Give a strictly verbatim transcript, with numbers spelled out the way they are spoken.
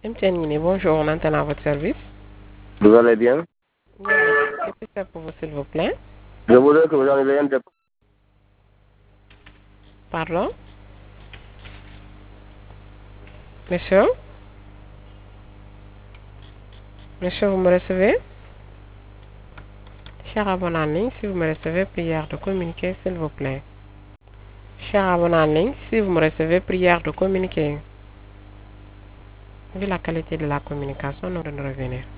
M T N Guinée, bonjour, on entend à votre service. Vous allez bien? Oui, que puis-je faire pour vous, s'il vous plaît? Je voudrais que vous enlevez un dépôt. Pardon? Monsieur? Monsieur, vous me recevez? Cher abonné en ligne, si vous me recevez, prière de communiquer, s'il vous plaît. Cher abonné en ligne, si vous me recevez, prière de communiquer. Vu la qualité de la communication, nous de revenir.